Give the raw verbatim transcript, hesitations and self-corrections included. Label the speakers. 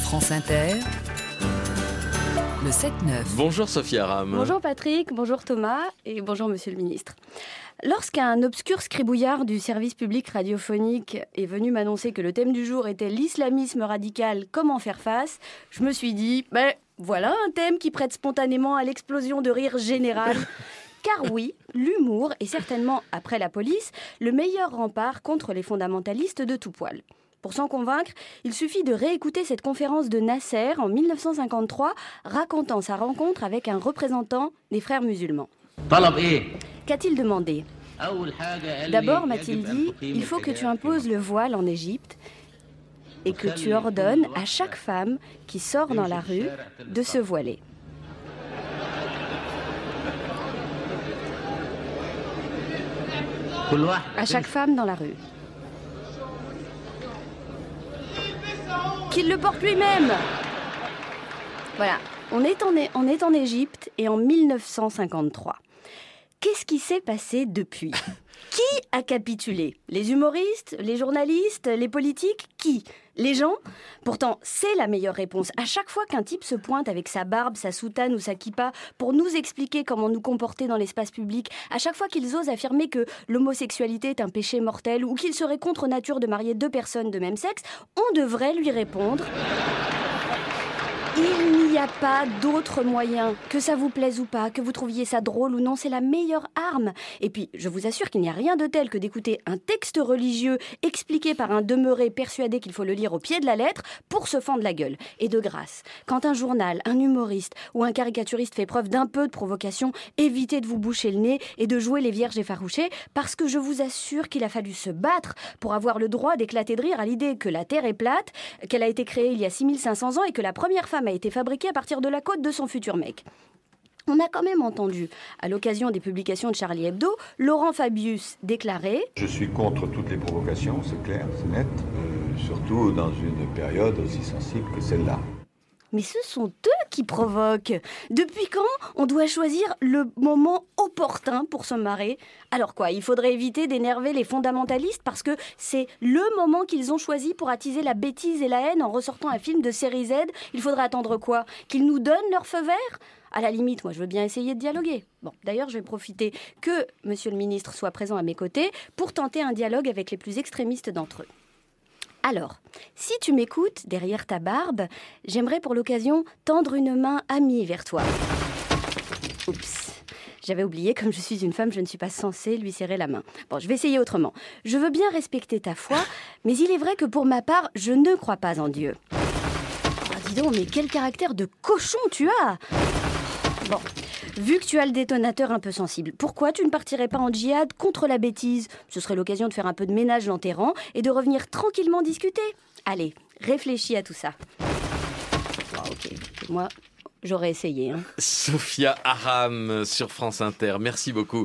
Speaker 1: France Inter, le sept neuf.
Speaker 2: Bonjour Sophie Aram.
Speaker 3: Bonjour Patrick, bonjour Thomas et bonjour Monsieur le Ministre. Lorsqu'un obscur scribouillard du service public radiophonique est venu m'annoncer que le thème du jour était l'islamisme radical, comment faire face, je me suis dit, ben voilà un thème qui prête spontanément à l'explosion de rire général. Car oui, l'humour est certainement, après la police, le meilleur rempart contre les fondamentalistes de tout poil. Pour s'en convaincre, il suffit de réécouter cette conférence de Nasser en mille neuf cent cinquante-trois, racontant sa rencontre avec un représentant des frères musulmans. Qu'a-t-il demandé ? D'abord, m'a-t-il dit, il faut que tu imposes le voile en Égypte et que tu ordonnes à chaque femme qui sort dans la rue de se voiler. À chaque femme dans la rue. Qu'il le porte lui-même. Voilà, on est en, on est en Égypte et en mille neuf cent cinquante-trois. Qu'est-ce qui s'est passé depuis ? Qui a capitulé ? Les humoristes, les journalistes, les politiques ? Qui ? Les gens ? Pourtant, c'est la meilleure réponse. À chaque fois qu'un type se pointe avec sa barbe, sa soutane ou sa kippa pour nous expliquer comment nous comporter dans l'espace public, à chaque fois qu'ils osent affirmer que l'homosexualité est un péché mortel ou qu'il serait contre nature de marier deux personnes de même sexe, on devrait lui répondre... Il n'y a pas d'autre moyen, que ça vous plaise ou pas, que vous trouviez ça drôle ou non, c'est la meilleure arme. Et puis, je vous assure qu'il n'y a rien de tel que d'écouter un texte religieux expliqué par un demeuré persuadé qu'il faut le lire au pied de la lettre pour se fendre la gueule. Et de grâce, quand un journal, un humoriste ou un caricaturiste fait preuve d'un peu de provocation, évitez de vous boucher le nez et de jouer les vierges effarouchées, parce que je vous assure qu'il a fallu se battre pour avoir le droit d'éclater de rire à l'idée que la Terre est plate, qu'elle a été créée il y a six mille cinq cents ans et que la première femme a été fabriquée à partir de la côte de son futur mec. On a quand même entendu, à l'occasion des publications de Charlie Hebdo, Laurent Fabius déclarer «
Speaker 4: Je suis contre toutes les provocations, c'est clair, c'est net, euh, surtout dans une période aussi sensible que celle-là. »
Speaker 3: Mais ce sont eux qui provoquent. Depuis quand on doit choisir le moment opportun pour se marrer ? Alors quoi, il faudrait éviter d'énerver les fondamentalistes parce que c'est le moment qu'ils ont choisi pour attiser la bêtise et la haine en ressortant un film de série Z. Il faudrait attendre quoi ? Qu'ils nous donnent leur feu vert ? À la limite, moi je veux bien essayer de dialoguer. Bon, d'ailleurs, je vais profiter que Monsieur le Ministre soit présent à mes côtés pour tenter un dialogue avec les plus extrémistes d'entre eux. Alors, si tu m'écoutes derrière ta barbe, j'aimerais pour l'occasion tendre une main amie vers toi. Oups, j'avais oublié, comme je suis une femme, je ne suis pas censée lui serrer la main. Bon, je vais essayer autrement. Je veux bien respecter ta foi, mais il est vrai que pour ma part, je ne crois pas en Dieu. Oh, dis donc, mais quel caractère de cochon tu as ! Bon, vu que tu as le détonateur un peu sensible, pourquoi tu ne partirais pas en djihad contre la bêtise ? Ce serait l'occasion de faire un peu de ménage dans tes rangs et de revenir tranquillement discuter. Allez, réfléchis à tout ça. Oh, ok, moi, j'aurais essayé. Hein.
Speaker 2: Sophia Aram sur France Inter, merci beaucoup.